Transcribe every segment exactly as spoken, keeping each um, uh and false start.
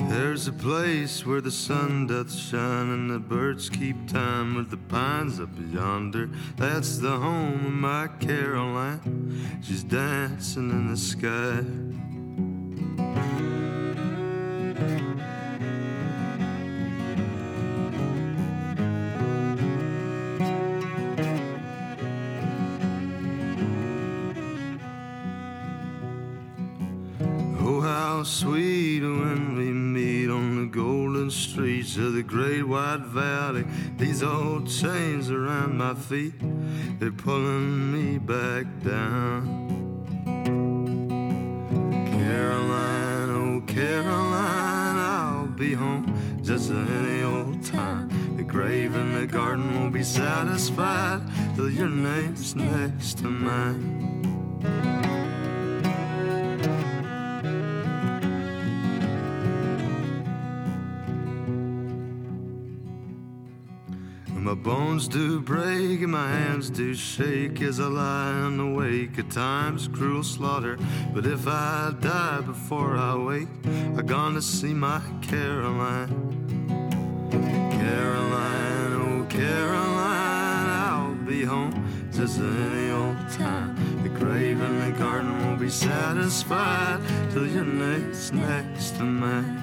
There's a place where the sun doth shine and the birds keep time with the pines up yonder. That's the home of my Caroline. She's dancing in the sky. Oh, how sweet when we meet on the golden streets of the great white valley. These old chains around my feet, they're pulling me back down. Caroline, oh Caroline, I'll be home just any old time. The grave in the garden won't be satisfied till your name's next to mine. My bones do break and my hands do shake as I lie in the wake of time's cruel slaughter. But if I die before I wake, I'm gonna see my Caroline. Caroline, oh Caroline, I'll be home just any old time. The grave in the garden won't be satisfied till your name's next to mine.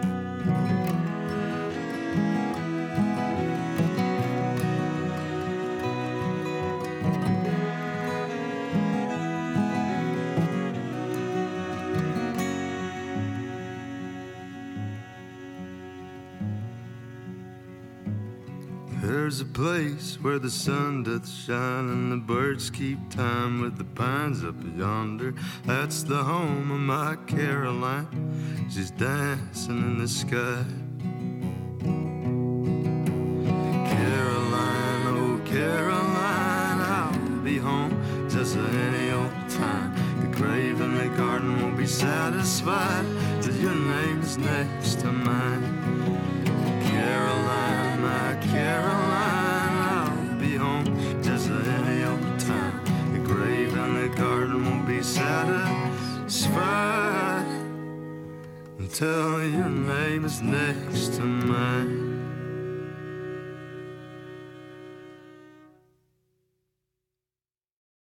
There's a place where the sun doth shine and the birds keep time with the pines up yonder. That's the home of my Caroline. She's dancing in the sky. Caroline, oh Caroline, I'll be home just any old time. The grave in the garden won't be satisfied till your name's next to mine. Caroline, my Caroline, I'll be home just any old time. The grave in the garden won't be satisfied until your name is next to mine.